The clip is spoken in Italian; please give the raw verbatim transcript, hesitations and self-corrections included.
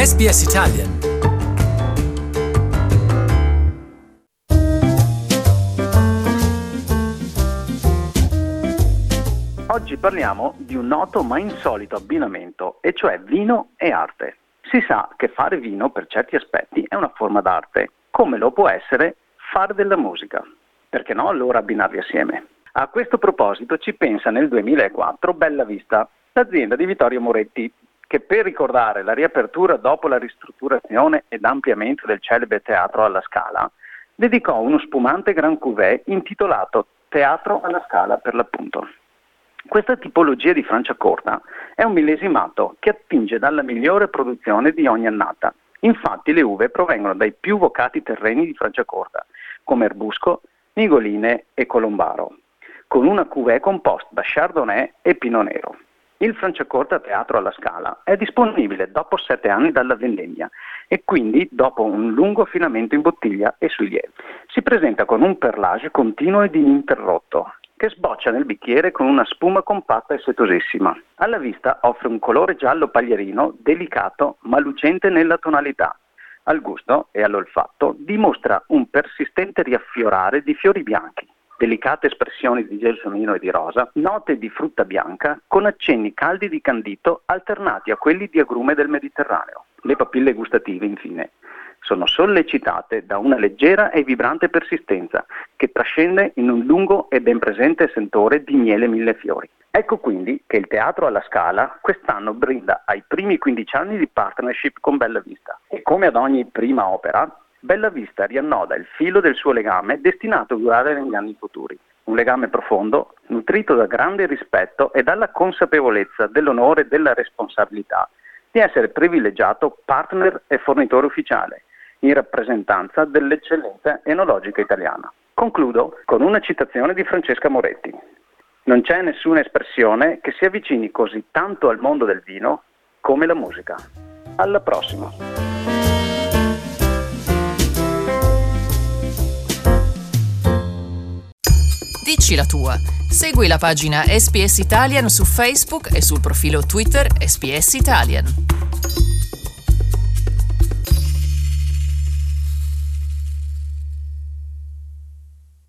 S B S Italian. Oggi parliamo di un noto ma insolito abbinamento, e cioè vino e arte. Si sa che fare vino per certi aspetti è una forma d'arte, come lo può essere fare della musica. Perché no allora abbinarli assieme? A questo proposito ci pensa nel duemilaquattro Bella Vista, l'azienda di Vittorio Moretti, che per ricordare la riapertura dopo la ristrutturazione ed ampliamento del celebre Teatro alla Scala, dedicò uno spumante Grand Cuvée intitolato Teatro alla Scala per l'appunto. Questa tipologia di Franciacorta è un millesimato che attinge dalla migliore produzione di ogni annata. Infatti le uve provengono dai più vocati terreni di Franciacorta, come Erbusco, Nigoline e Colombaro, con una cuvée composta da Chardonnay e Pinot Nero. Il Franciacorta Teatro alla Scala è disponibile dopo sette anni dalla vendemmia e quindi dopo un lungo affinamento in bottiglia e sui lievi. Si presenta con un perlage continuo ed ininterrotto, che sboccia nel bicchiere con una spuma compatta e setosissima. Alla vista offre un colore giallo paglierino delicato ma lucente nella tonalità. Al gusto e all'olfatto dimostra un persistente riaffiorare di fiori bianchi, delicate espressioni di gelsomino e di rosa, note di frutta bianca con accenni caldi di candito alternati a quelli di agrume del Mediterraneo. Le papille gustative, infine, sono sollecitate da una leggera e vibrante persistenza che trascende in un lungo e ben presente sentore di miele millefiori. Ecco quindi che il Teatro alla Scala quest'anno brinda ai primi quindici anni di partnership con Bella Vista e, come ad ogni prima opera, Bella Vista riannoda il filo del suo legame destinato a durare negli anni futuri. Un legame profondo, nutrito da grande rispetto e dalla consapevolezza dell'onore e della responsabilità di essere privilegiato partner e fornitore ufficiale, in rappresentanza dell'eccellenza enologica italiana. Concludo con una citazione di Francesca Moretti. Non c'è nessuna espressione che si avvicini così tanto al mondo del vino come la musica. Alla prossima! Dici la tua. Segui la pagina S B S Italian su Facebook e sul profilo Twitter S B S Italian.